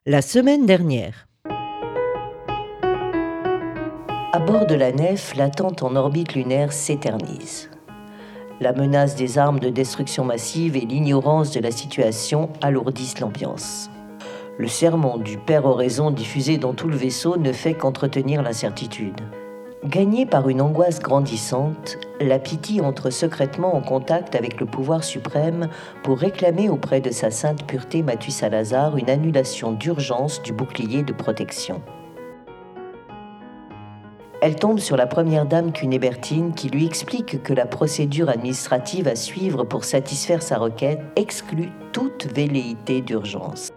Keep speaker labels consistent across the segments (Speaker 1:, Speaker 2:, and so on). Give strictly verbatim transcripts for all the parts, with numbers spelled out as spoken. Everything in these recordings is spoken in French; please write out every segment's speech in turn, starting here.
Speaker 1: La semaine dernière. À bord de la nef, l'attente en orbite lunaire s'éternise. La menace des armes de destruction massive et l'ignorance de la situation alourdissent l'ambiance. Le sermon du Père Oraison diffusé dans tout le vaisseau ne fait qu'entretenir l'incertitude. Gagnée par une angoisse grandissante, la Pythie entre secrètement en contact avec le pouvoir suprême pour réclamer auprès de sa sainte pureté Mathusalazar une annulation d'urgence du bouclier de protection. Elle tombe sur la première dame Cunébertine qui lui explique que la procédure administrative à suivre pour satisfaire sa requête exclut toute velléité d'urgence.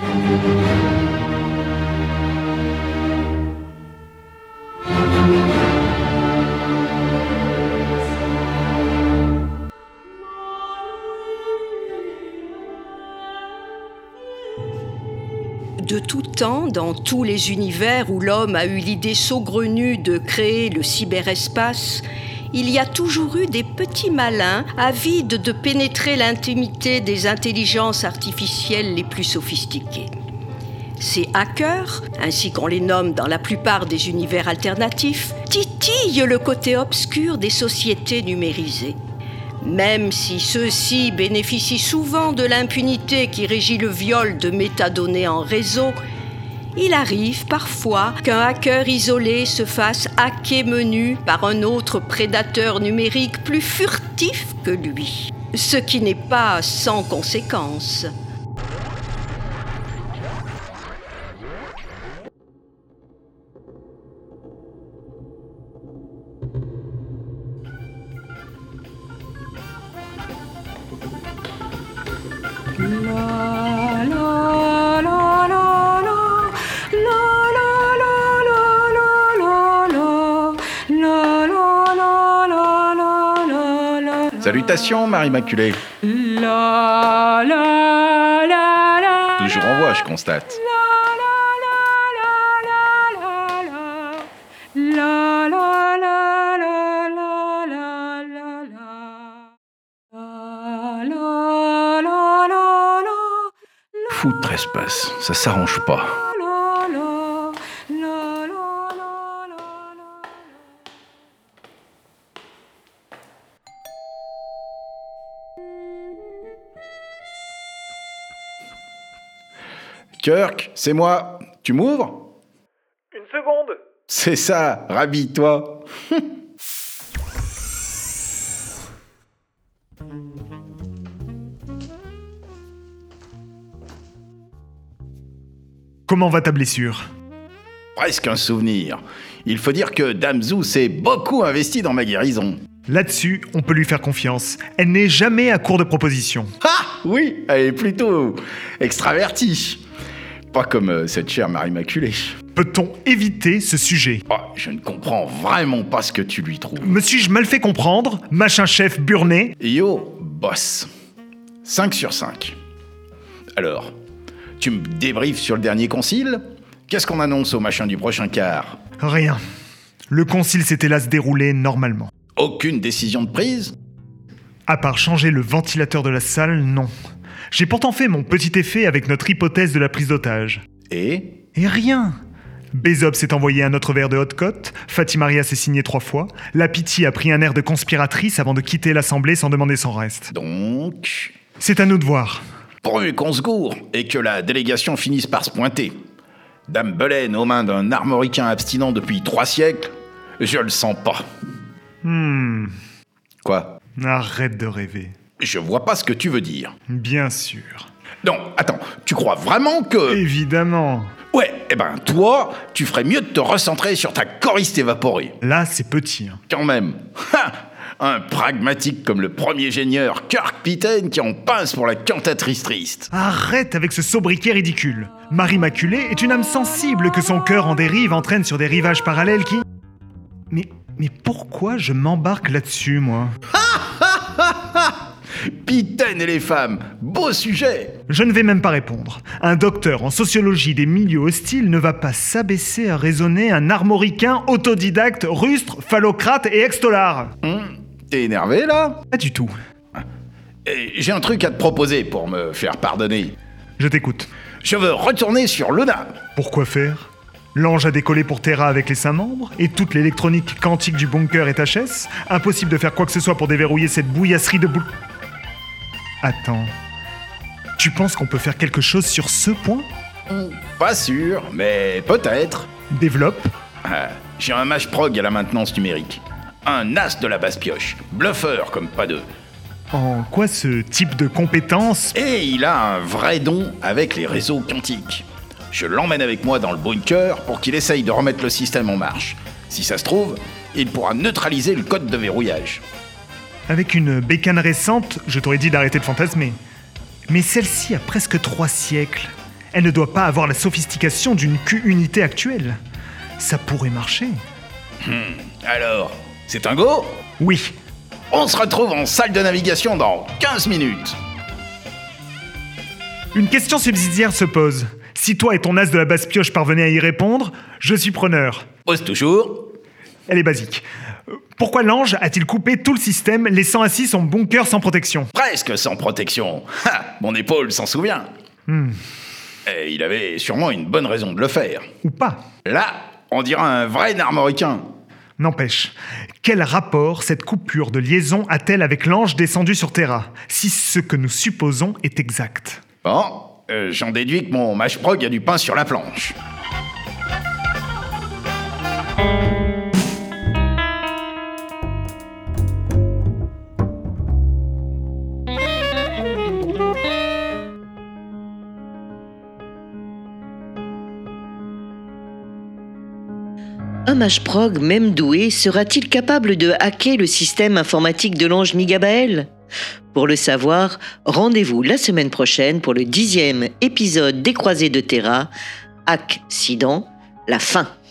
Speaker 2: De tout temps, dans tous les univers où l'homme a eu l'idée saugrenue de créer le cyberespace, il y a toujours eu des petits malins avides de pénétrer l'intimité des intelligences artificielles les plus sophistiquées. Ces hackers, ainsi qu'on les nomme dans la plupart des univers alternatifs, titillent le côté obscur des sociétés numérisées. Même si ceux-ci bénéficient souvent de l'impunité qui régit le viol de métadonnées en réseau, il arrive parfois qu'un hacker isolé se fasse hacker menu par un autre prédateur numérique plus furtif que lui, ce qui n'est pas sans conséquences. La, la, la, la, la, la, la, la, la, la, la.
Speaker 3: Salutations, Marie Immaculée.
Speaker 2: La, la, la, la,
Speaker 3: Toujours en voie, je constate. Fou de trespasse, ça s'arrange pas. Kirk, c'est moi. Tu m'ouvres ?
Speaker 4: Une seconde.
Speaker 3: C'est ça, rhabille-toi.
Speaker 5: Comment va ta blessure ?
Speaker 3: Presque un souvenir. Il faut dire que Dame Zou s'est beaucoup investie dans ma guérison.
Speaker 5: Là-dessus, on peut lui faire confiance. Elle n'est jamais à court de propositions.
Speaker 3: Ah oui, elle est plutôt extravertie. Pas comme euh, cette chère Marie Immaculée.
Speaker 5: Peut-on éviter ce sujet ?
Speaker 3: Oh, je ne comprends vraiment pas ce que tu lui trouves.
Speaker 5: Me suis-je mal fait comprendre, machin chef burné ?
Speaker 3: Yo, boss. cinq sur cinq. Alors, tu me débriefes sur le dernier concile ? Qu'est-ce qu'on annonce au machin du prochain quart ?
Speaker 5: Rien. Le concile s'est hélas déroulé normalement.
Speaker 3: Aucune décision de prise ?
Speaker 5: À part changer le ventilateur de la salle, non. J'ai pourtant fait mon petit effet avec notre hypothèse de la prise d'otage.
Speaker 3: Et ?
Speaker 5: Et rien. Bézob s'est envoyé un autre verre de Hot-Cote, Fatimaria s'est signé trois fois, la Pythie a pris un air de conspiratrice avant de quitter l'assemblée sans demander son reste.
Speaker 3: Donc...
Speaker 5: C'est à nous de voir.
Speaker 3: Pourvu qu'on se gourre et que la délégation finisse par se pointer. Dame Belaine aux mains d'un armoricain abstinent depuis trois siècles, je le sens pas.
Speaker 5: Hmm...
Speaker 3: Quoi ?
Speaker 5: Arrête de rêver.
Speaker 3: Je vois pas ce que tu veux dire.
Speaker 5: Bien sûr.
Speaker 3: Non, attends, tu crois vraiment que...
Speaker 5: Évidemment.
Speaker 3: Ouais, eh ben toi, tu ferais mieux de te recentrer sur ta choriste évaporée.
Speaker 5: Là, c'est petit. Hein.
Speaker 3: Quand même. Ha ! Un pragmatique comme le premier génieur Kirk Pitten qui en pince pour la cantatrice triste.
Speaker 5: Arrête avec ce sobriquet ridicule. Marie Immaculée est une âme sensible que son cœur en dérive entraîne sur des rivages parallèles qui... Mais, mais pourquoi je m'embarque là-dessus, moi ?
Speaker 3: Pitten et les femmes, beau sujet.
Speaker 5: Je ne vais même pas répondre. Un docteur en sociologie des milieux hostiles ne va pas s'abaisser à raisonner un armoricain autodidacte, rustre, phallocrate et extolard.
Speaker 3: Hum, t'es énervé, là ?
Speaker 5: Pas du tout.
Speaker 3: Et j'ai un truc à te proposer pour me faire pardonner.
Speaker 5: Je t'écoute.
Speaker 3: Je veux retourner sur Luna.
Speaker 5: Pourquoi faire ? L'ange a décollé pour Terra avec les cinq membres, et toute l'électronique quantique du bunker est H S. Impossible de faire quoi que ce soit pour déverrouiller cette bouillasserie de boule... Attends. Tu penses qu'on peut faire quelque chose sur ce point ?
Speaker 3: Pas sûr, mais peut-être.
Speaker 5: Développe.
Speaker 3: Ah, j'ai un mage prog à la maintenance numérique. Un as de la basse pioche. Bluffeur comme pas deux.
Speaker 5: En quoi ce type de compétence...
Speaker 3: Et il a un vrai don avec les réseaux quantiques. Je l'emmène avec moi dans le bunker pour qu'il essaye de remettre le système en marche. Si ça se trouve, il pourra neutraliser le code de verrouillage.
Speaker 5: Avec une bécane récente, je t'aurais dit d'arrêter de fantasmer. Mais celle-ci a presque trois siècles. Elle ne doit pas avoir la sophistication d'une Q-unité actuelle. Ça pourrait marcher.
Speaker 3: Hmm, alors, c'est un go ?
Speaker 5: Oui.
Speaker 3: On se retrouve en salle de navigation dans quinze minutes.
Speaker 5: Une question subsidiaire se pose. Si toi et ton as de la basse pioche parvenez à y répondre, je suis preneur.
Speaker 3: Pose toujours.
Speaker 5: Elle est basique. Pourquoi l'ange a-t-il coupé tout le système, laissant ainsi son bunker sans protection ?
Speaker 3: Presque sans protection. Ha, mon épaule s'en souvient.
Speaker 5: Hmm.
Speaker 3: Et il avait sûrement une bonne raison de le faire.
Speaker 5: Ou pas.
Speaker 3: Là, on dirait un vrai narmoricain.
Speaker 5: N'empêche, quel rapport cette coupure de liaison a-t-elle avec l'ange descendu sur Terra, si ce que nous supposons est exact ?
Speaker 3: Bon, euh, j'en déduis que mon mage prog a du pain sur la planche.
Speaker 1: Un mage prog, même doué, sera-t-il capable de hacker le système informatique de l'ange Migabaël ? Pour le savoir, rendez-vous la semaine prochaine pour le dixième épisode des Croisés de Terra, Accident, la fin.